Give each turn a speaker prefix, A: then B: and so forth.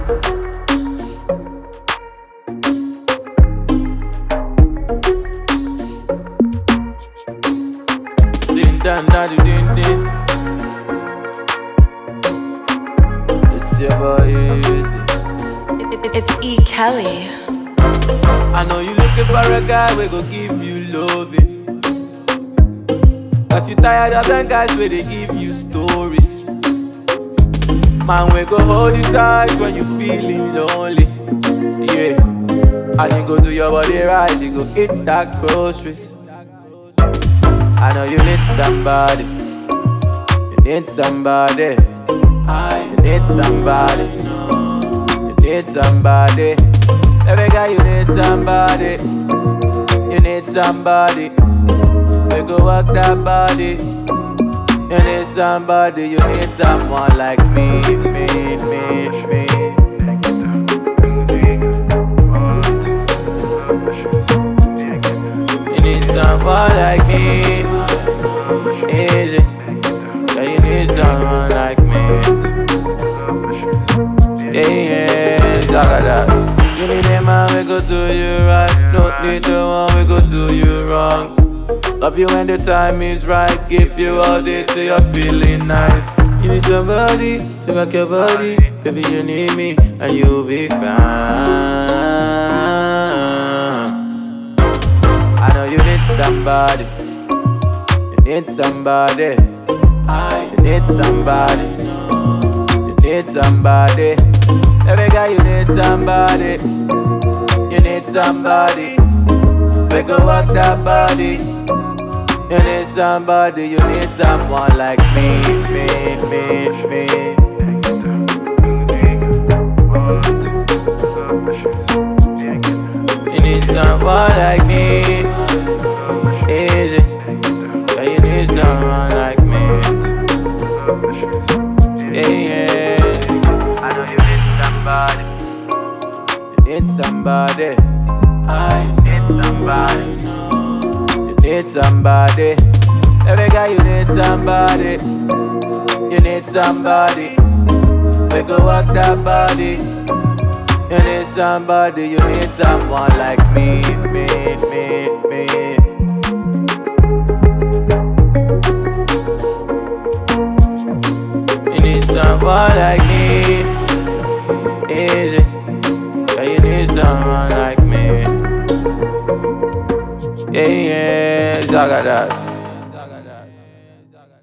A: Din dan da do din din. It's your boy Easy.
B: It's E. Kelly.
A: I know you looking for a guy we go give you loving. Cause you tired of them guys where they give you stories. Man, we go hold you tight when you feeling lonely. Yeah, and you go do your body right, you go eat that groceries. I know you need somebody. You need somebody. You need somebody. You need somebody. Every guy you need somebody. You need somebody. We go work that body. You need somebody. You need someone like me. You need someone like me. Easy. Yeah, you need someone like me. Yeah, I got that. You need a man, we go do you right. Don't need the one, we go do you wrong. Love you when the time is right. Give you all day till you're feeling nice. You need somebody to rock your body. Baby, you need me and you'll be fine. I know you need somebody. You need somebody. You need somebody. You need somebody. Every guy you need somebody. You need somebody. We go work that body. You need somebody. You need someone like me. You need someone like me. Easy. Yeah, you need someone like me. Yeah. I know you need somebody. You need somebody. I need somebody. You need somebody. Every guy you need somebody. You need somebody. We go work that body. You need somebody. You need someone like me. You need someone like me. Easy. Yeah, you need someone like me. Yeah, I got that.